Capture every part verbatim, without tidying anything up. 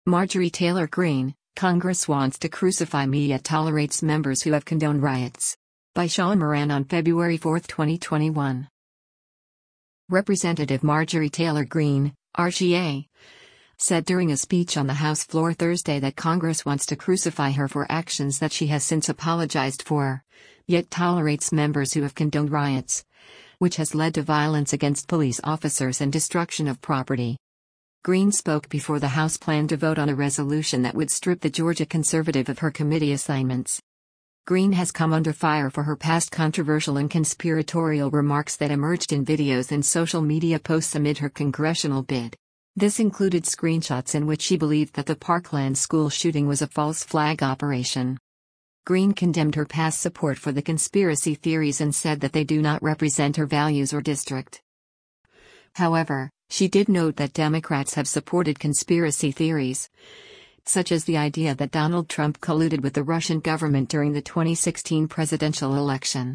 Marjorie Taylor Greene, Congress wants to crucify me yet tolerates members who have condoned riots. By Sean Moran on February fourth, twenty twenty-one. Representative Marjorie Taylor Greene, R G A, said during a speech on the House floor Thursday that Congress wants to crucify her for actions that she has since apologized for, yet tolerates members who have condoned riots, which has led to violence against police officers and destruction of property. Greene spoke before the House planned to vote on a resolution that would strip the Georgia conservative of her committee assignments. Greene has come under fire for her past controversial and conspiratorial remarks that emerged in videos and social media posts amid her congressional bid. This included screenshots in which she believed that the Parkland school shooting was a false flag operation. Greene condemned her past support for the conspiracy theories and said that they do not represent her values or district. However, she did note that Democrats have supported conspiracy theories, such as the idea that Donald Trump colluded with the Russian government during the twenty sixteen presidential election.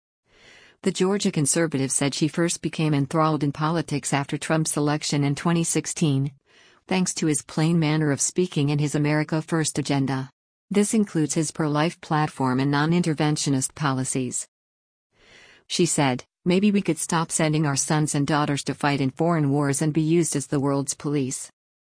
The Georgia conservative said she first became enthralled in politics after Trump's election in twenty sixteen, thanks to his plain manner of speaking and his America First agenda. This includes his pro-life platform and non-interventionist policies. She said, "Maybe we could stop sending our sons and daughters to fight in foreign wars and be used as the world's police."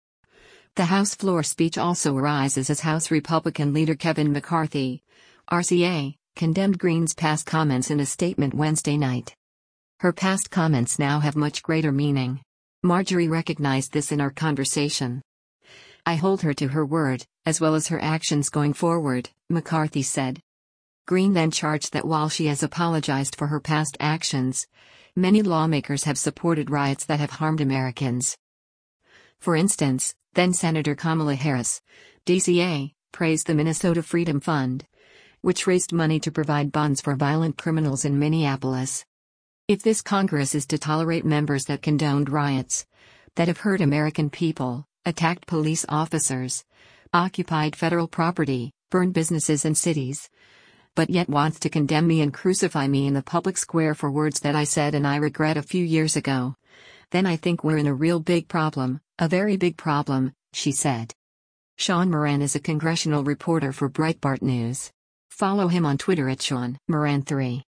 The House floor speech also arises as House Republican leader Kevin McCarthy, R C A, condemned Greene's past comments in a statement Wednesday night. Her past comments now have much greater meaning. Marjorie recognized this in our conversation. "I hold her to her word, as well as her actions going forward," McCarthy said. Greene then charged that while she has apologized for her past actions, many lawmakers have supported riots that have harmed Americans. For instance, then-Senator Kamala Harris, D C A, praised the Minnesota Freedom Fund, which raised money to provide bonds for violent criminals in Minneapolis. If this Congress is to tolerate members that condoned riots, that have hurt American people, attacked police officers, occupied federal property, burned businesses and cities, but yet wants to condemn me and crucify me in the public square for words that I said and I regret a few years ago, then I think we're in a real big problem, a very big problem," she said. Sean Moran is a congressional reporter for Breitbart News. Follow him on Twitter at Sean Moran three.